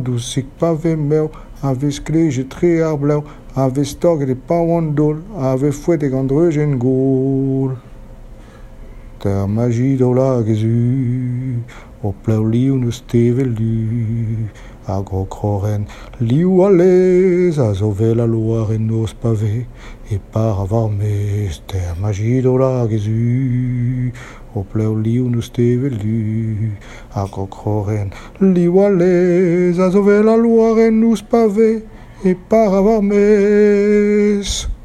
do sic pavé meu, ave skrige tre ar blau, ave storget e pawandol, ave fouet e gandreugen gol. Ter magi do la gezu, o plau liou neus tevelu, a gro kroren liou a lez, a zo vel a loar en nos pavé, e par a varmez. Ter magi do la gezu, o plau liou neus tevelu, a gro kroren liou a lez, a zo vel a loar en nos pavé, e par a varmez.